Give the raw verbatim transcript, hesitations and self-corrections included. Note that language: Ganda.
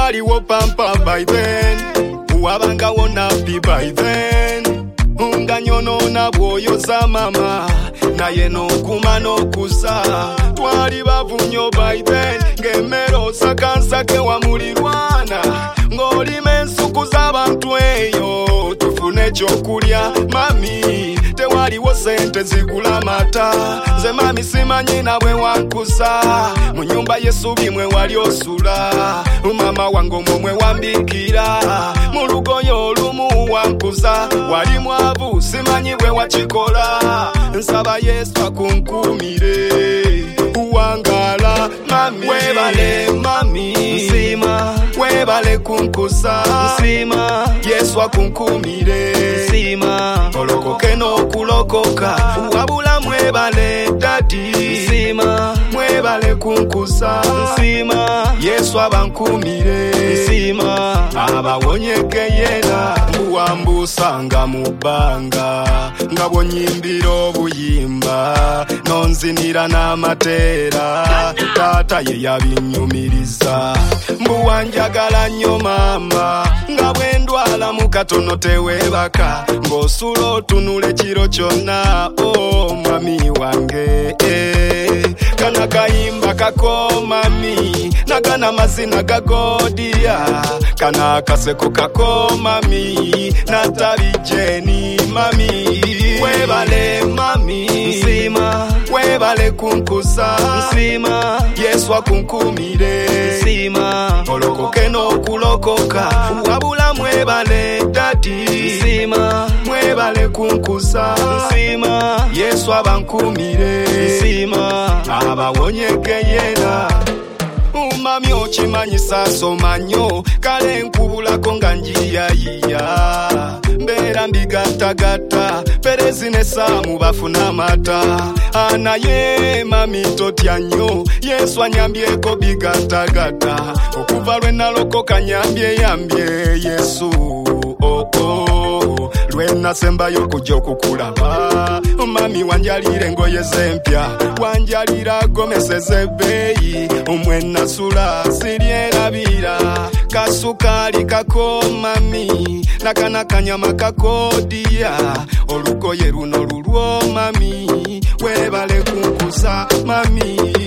waliwo pampa by then wabangawo nappi by then nga nyonona bwoyoza mama naye n'okuma n'okuza twali bavunyo by then ng'emmere osakansake wamulirwana ng'olima ensuku z'abantu eyo tufune ekyokulya mami tewaliwo sente zigula mata nze mami simanyi nabwe wankuza mu nyumba y'essubi mwe wali osula mama wange omwo mwe wambikira mu lugoye olumu wankuza wali mwavu simanyi bwe wakikola nsaba Yesu akunkumire uwangala mami webale mami nsima webale kunkusa nsima Yesu akunkumire nsima olokoke n'okulokoka wabula mwebale dadi nsima mwebale kunkusa nsima Yesu abankumire nsima abawonyeke yena mbuwambusanga mu bbanga nga bwonyimbira obuyimba nonzinira n'amateera taata ye yabinyumiriza mbuwanjagala nnyo mama nga bwendwala mu katono teweebaka ng'osula otunula ekiro kyonna o mwami wange eh. kana kayimba kako mami nagana mazina gagodiya kana kaseko kako mami natabijeni mami webale mami nsima webale kunkusa nsima Yesu akunkumire nsima olokoke n'okulokoka wabula mwebale dadi nsima mwebale kunkusa nsima Yesu abankumire nsima abawonyeke yena umami okimanyisa somanyo kale nkubulako nga njiyayiya mbera mbigatagata perezi ne Saamu bafuna mata anaye mami totya nnyo Yesu anyambyeko bigatagata okuva lwe nalokoka nyambye yambye Yesu oh, oh. Lwena sembayo kujja okukulaba mami wanjalire engoye zempya wanjalira gomeseze ebbeeyi omwena sula siryerabira kasukali kako mami nakana kanyama kakodiya olugoye luno lulwo mami webale kunkusa mami